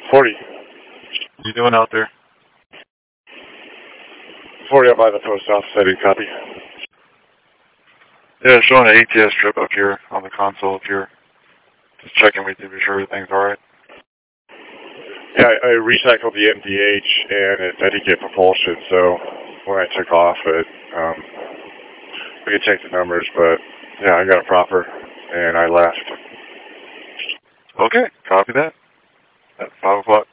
40. What are you doing out there? 40 up by the post office. I did copy. Yeah, showing an ATS strip up here on the console up here. Just checking with you to be sure everything's alright. Yeah, I recycled the MDH and I did get propulsion, so when I took off we could check the numbers, but yeah, I got it proper and I left. Okay, copy that. At 5 o'clock.